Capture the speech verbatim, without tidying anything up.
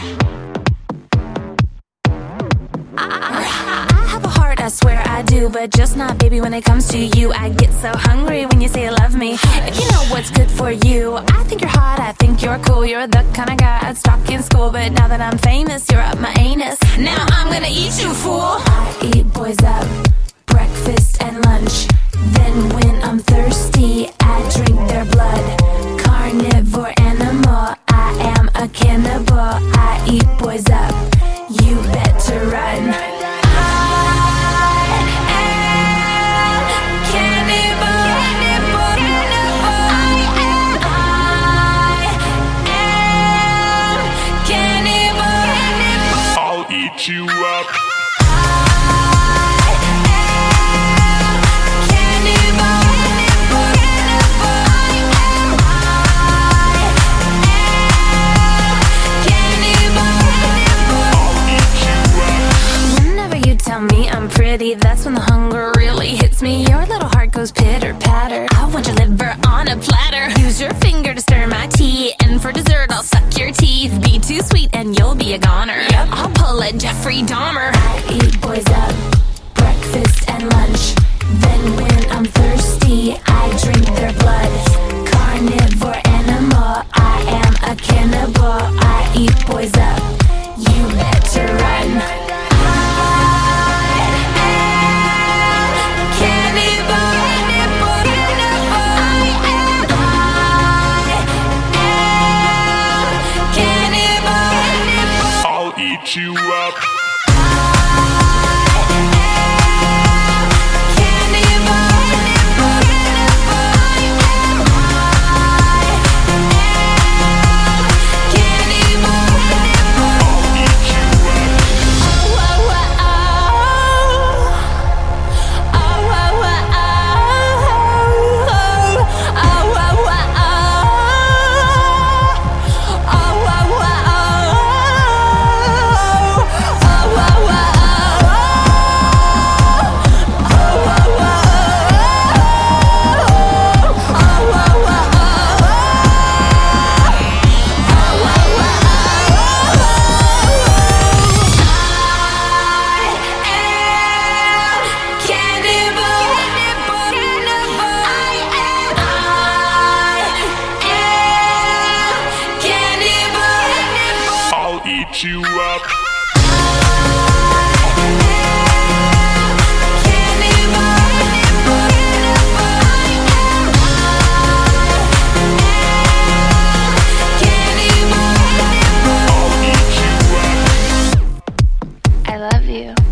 I have a heart, I swear I do, but just not, baby, when it comes to you. I get so hungry when you say you love me. If you know what's good for you, I think you're hot, I think you're cool. You're the kind of guy I'd stalk in school, but now that I'm famous, you're up my anus. Now I'm gonna eat you, fool. I eat boys up, breakfast and lunch. Then when I'm thirsty, I drink their blood. Carnivore animal, I am a cannibal. I eat boys up, you better run. Eat you up. Whenever you tell me I'm pretty, that's when the hunger really hits me. Your little heart goes pitter patter. I want your liver on a platter. Use your finger to stir my tea, and for dessert I'll suck your teeth. Be too sweet and you'll be a goner. Yep, I'll pull a Jeffrey Dahmer. I eat boys up, breakfast and lunch. Then when I'm thirsty, I drink their blood. Carnivore animal, I am a cannibal. I eat boys up, you better run. Eat you up. Eat you up. I love you.